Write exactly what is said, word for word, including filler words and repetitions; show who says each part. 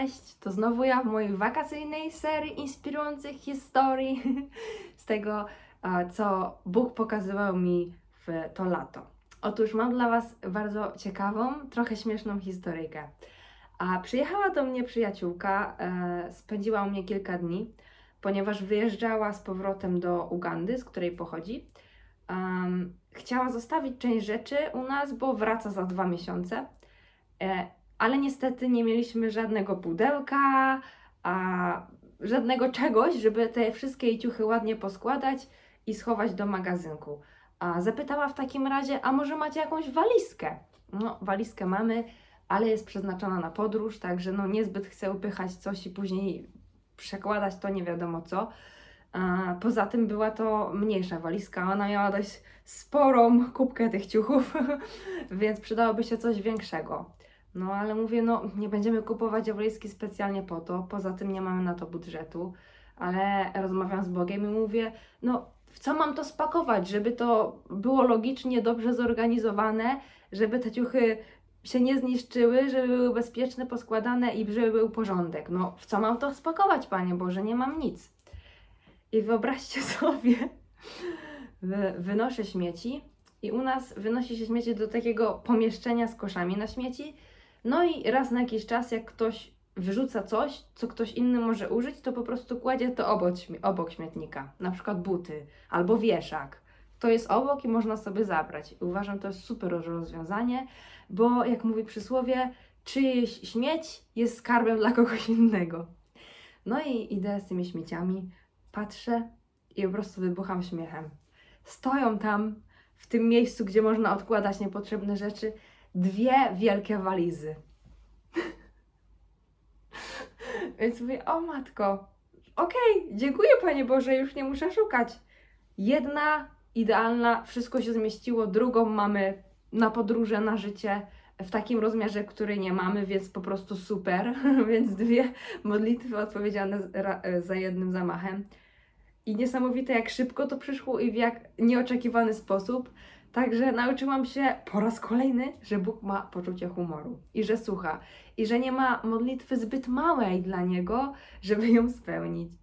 Speaker 1: Cześć, to znowu ja w mojej wakacyjnej serii inspirujących historii z tego, co Bóg pokazywał mi w to lato. Otóż mam dla Was bardzo ciekawą, trochę śmieszną historyjkę. A przyjechała do mnie przyjaciółka, e, spędziła u mnie kilka dni, ponieważ wyjeżdżała z powrotem do Ugandy, z której pochodzi. Um, chciała zostawić część rzeczy u nas, bo wraca za dwa miesiące. E, ale niestety nie mieliśmy żadnego pudełka, a żadnego czegoś, żeby te wszystkie jej ciuchy ładnie poskładać i schować do magazynku. A zapytała w takim razie, a może macie jakąś walizkę? No, walizkę mamy, ale jest przeznaczona na podróż, także no niezbyt chcę upychać coś i później przekładać to nie wiadomo co. A poza tym była to mniejsza walizka, ona miała dość sporą kubkę tych ciuchów, więc przydałoby się coś większego. No ale mówię, no nie będziemy kupować walizki specjalnie po to, poza tym nie mamy na to budżetu, ale rozmawiam z Bogiem i mówię, no w co mam to spakować, żeby to było logicznie, dobrze zorganizowane, żeby te ciuchy się nie zniszczyły, żeby były bezpieczne, poskładane i żeby był porządek. No w co mam to spakować, Panie Boże, nie mam nic. I wyobraźcie sobie, wy, wynoszę śmieci i u nas wynosi się śmieci do takiego pomieszczenia z koszami na śmieci. No i raz na jakiś czas, jak ktoś wyrzuca coś, co ktoś inny może użyć, to po prostu kładzie to obok, obok śmietnika, na przykład buty albo wieszak. To jest obok i można sobie zabrać. I uważam, to jest super rozwiązanie, bo jak mówi przysłowie, czyjeś śmieć jest skarbem dla kogoś innego. No i idę z tymi śmieciami, patrzę i po prostu wybucham śmiechem. Stoją tam, w tym miejscu, gdzie można odkładać niepotrzebne rzeczy, dwie wielkie walizy. Więc mówię, o matko, okej, okay, dziękuję Panie Boże, już nie muszę szukać. Jedna idealna, wszystko się zmieściło, drugą mamy na podróże, na życie, w takim rozmiarze, który nie mamy, więc po prostu super. Więc dwie modlitwy odpowiedziane za jednym zamachem. I niesamowite, jak szybko to przyszło i w jak nieoczekiwany sposób. Także nauczyłam się po raz kolejny, że Bóg ma poczucie humoru i że słucha. I że nie ma modlitwy zbyt małej dla Niego, żeby ją spełnić.